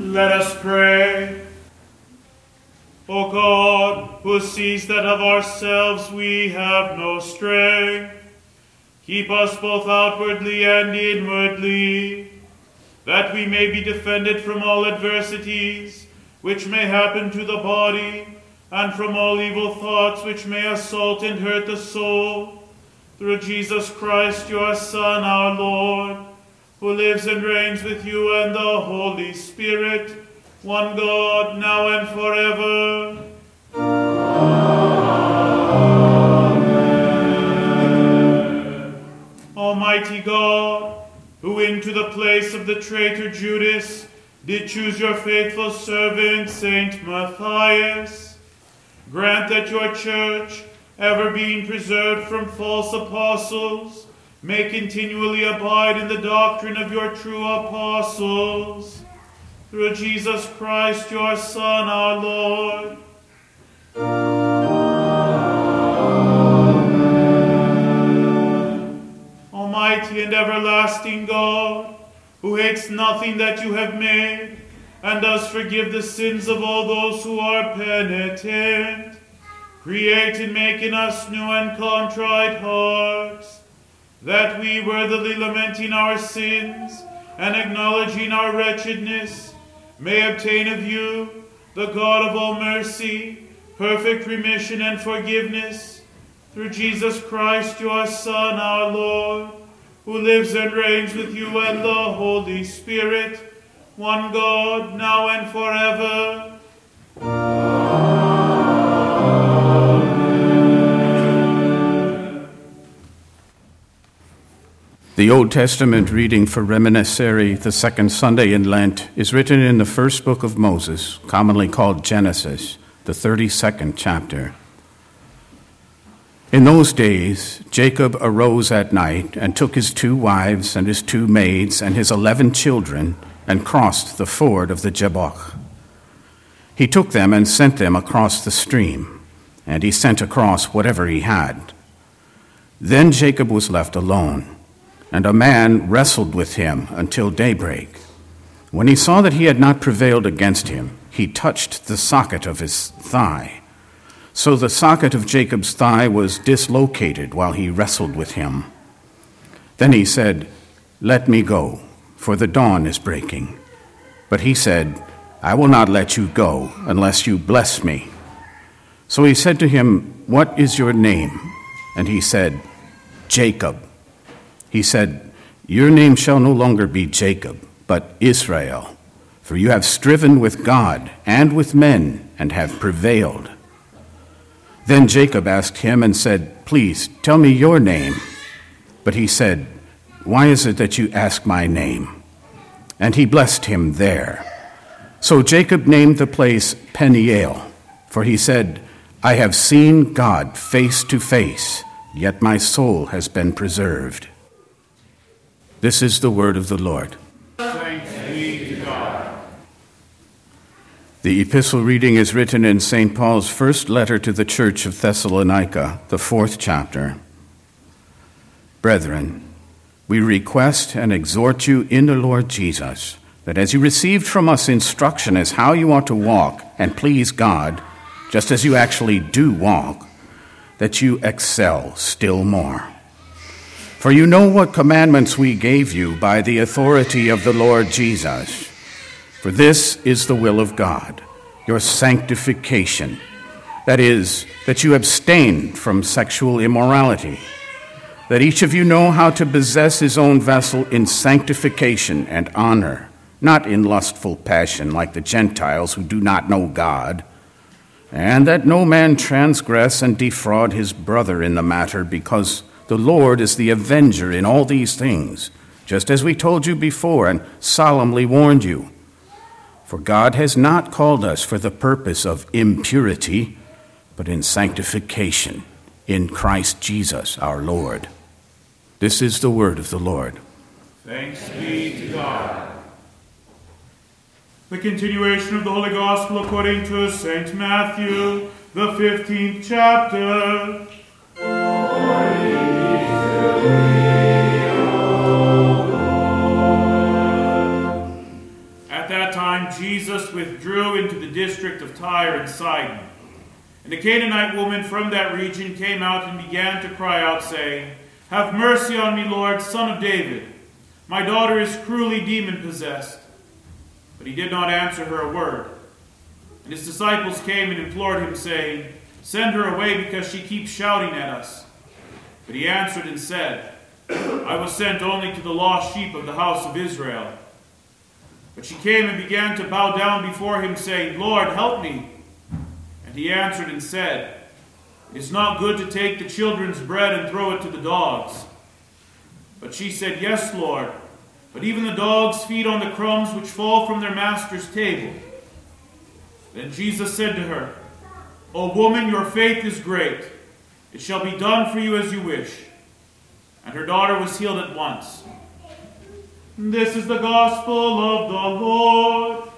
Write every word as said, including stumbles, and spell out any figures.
Let us pray. O God, who sees that of ourselves we have no strength, keep us both outwardly and inwardly, that we may be defended from all adversities which may happen to the body, and from all evil thoughts which may assault and hurt the soul, through Jesus Christ, your Son, our Lord, who lives and reigns with you and the Holy Spirit, one God, now and forever. Amen. Almighty God, who into the place of the traitor Judas did choose your faithful servant, Saint Matthias, grant that your church, ever being preserved from false apostles, may continually abide in the doctrine of your true apostles. Through Jesus Christ, your Son, our Lord. Amen. Almighty and everlasting God, who hates nothing that you have made, and does forgive the sins of all those who are penitent, create and make in us new and contrite hearts, that we, worthily lamenting our sins and acknowledging our wretchedness, may obtain of you, the God of all mercy, perfect remission and forgiveness, through Jesus Christ, your Son, our Lord, who lives and reigns with you and the Holy Spirit, one God, now and forever. Amen. The Old Testament reading for Reminiscere, the second Sunday in Lent, is written in the first book of Moses, commonly called Genesis, the thirty-second chapter. In those days, Jacob arose at night and took his two wives and his two maids and his eleven children and crossed the ford of the Jabbok. He took them and sent them across the stream, and he sent across whatever he had. Then Jacob was left alone, and a man wrestled with him until daybreak. When he saw that he had not prevailed against him, he touched the socket of his thigh. So the socket of Jacob's thigh was dislocated while he wrestled with him. Then he said, "Let me go, for the dawn is breaking." But he said, "I will not let you go unless you bless me." So he said to him, "What is your name?" And he said, "Jacob." He said, "Your name shall no longer be Jacob, but Israel, for you have striven with God and with men and have prevailed." Then Jacob asked him and said, "Please, tell me your name." But he said, "Why is it that you ask my name?" And he blessed him there. So Jacob named the place Peniel, for he said, "I have seen God face to face, yet my soul has been preserved." This is the word of the Lord. Thanks be to God. The epistle reading is written in Saint Paul's first letter to the church of Thessalonica, the fourth chapter. Brethren, we request and exhort you in the Lord Jesus, that as you received from us instruction as how you ought to walk and please God, just as you actually do walk, that you excel still more. For you know what commandments we gave you by the authority of the Lord Jesus. For this is the will of God, your sanctification, that is, that you abstain from sexual immorality, that each of you know how to possess his own vessel in sanctification and honor, not in lustful passion like the Gentiles who do not know God, and that no man transgress and defraud his brother in the matter, because the Lord is the avenger in all these things, just as we told you before and solemnly warned you. For God has not called us for the purpose of impurity, but in sanctification, in Christ Jesus our Lord. This is the word of the Lord. Thanks be to God. The continuation of the Holy Gospel according to Saint Matthew, the fifteenth chapter. Glory be to thee, O Lord. At that time, Jesus Jesus withdrew into the district of Tyre and Sidon. And a Canaanite woman from that region came out and began to cry out, saying, "Have mercy on me, Lord, Son of David. My daughter is cruelly demon-possessed." But he did not answer her a word. And his disciples came and implored him, saying, "Send her away, because she keeps shouting at us." But he answered and said, "I was sent only to the lost sheep of the house of Israel." But she came and began to bow down before him, saying, "Lord, help me." And he answered and said, "It is not good to take the children's bread and throw it to the dogs." But she said, "Yes, Lord, but even the dogs feed on the crumbs which fall from their master's table." Then Jesus said to her, "O woman, your faith is great. It shall be done for you as you wish." And her daughter was healed at once. This is the gospel of the Lord.